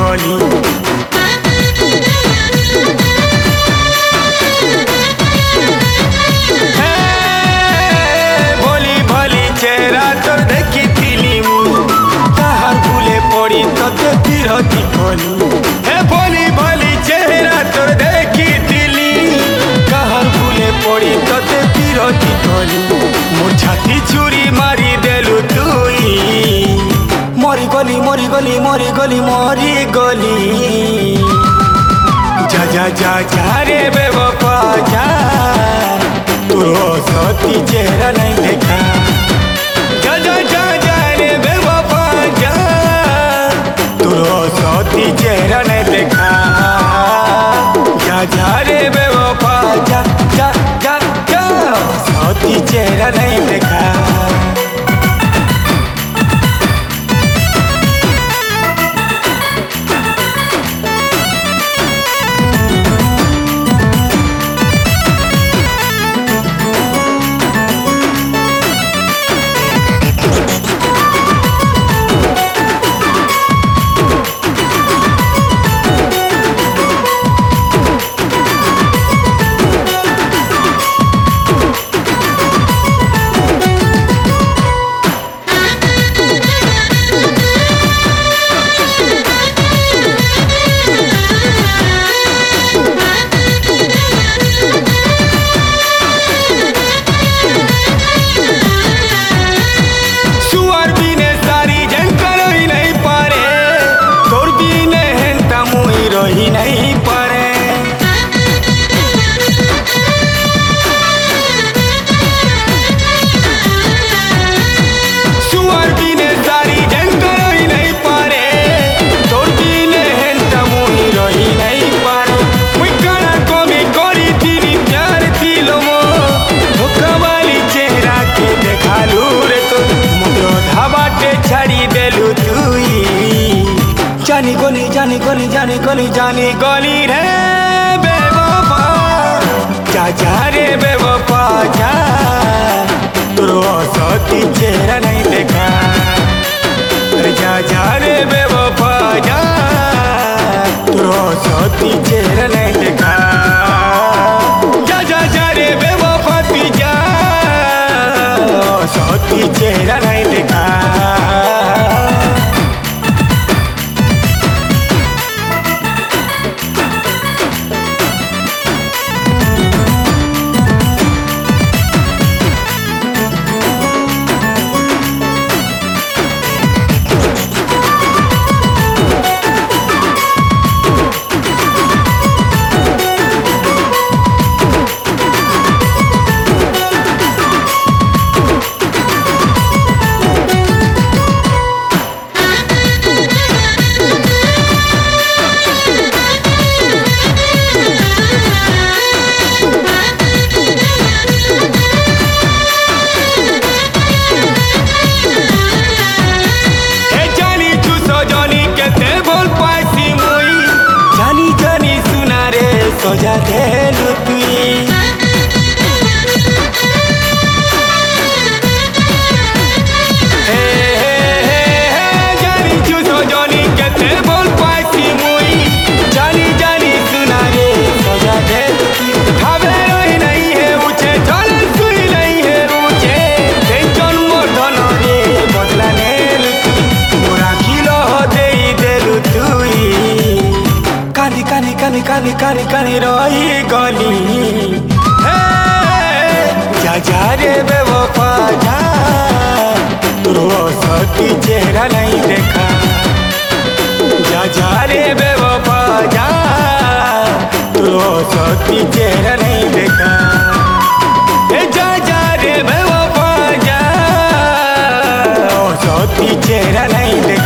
गली। भोली भोली चेहरा तोर देखी ताहार भूले पड़ी तोते बिरती गली। भोली भोली चेहरा तोर देखी ताहार भूले पड़ी तोते बिरती गली। मोर छाती छुरी मारी देलु तुई मरी गली मरी गली मरी गली मरी गली। जा जा जा जा रे बेवफा जा तोर सती चेहरा नहीं देखा। जा जा जा जा रे बेवफा जा तोर सती चेहरा नहीं देखा। जा जा रे बेवफा जा जा जा जा सती चेहरा नहीं देखा। नहीं पड़े सुअर बिने सारी जंगल ही नहीं पड़े तोर बिने हेंता मुही रही नहीं पड़े। मुई कणा कमी करी तीनी प्यार दिलो मो धोखा वाली चेहरा के देखालू रे तो मुझे धाबाटे छाड़ी देलू तुई। जानी गली जानी गली जानी गली जानी गली रे बेवफा जा जा रे बेवफा जा तोर सती चेहरा नहीं देखा। जा जा रे बेवफा जा तोर सती चेहरा नहीं देखा। जा जा जा रे बेवफा तू जा सती चेहरा नहीं देखा। सजा देलु तुई जानी चुसो जानी केते बोल पासी मुई जानी जानी सुना रे सजा देलु तुई। खावे रही नहीं है ऊंचे चल सुई नहीं है ऊंचे टेंशन मोर धन रे बदला नेलु तुई मोरा खिलो देई देलु तुई। कानी कानी कानी कानी कानी कानी रही गली। जा जा रे बेवफा जा तोर सती चेहरा नहीं देखा। जा जा रे बेवफा जा तोर सती चेहरा नहीं देखा। जा जा रे बेवफा जा सती चेहरा नहीं देखा।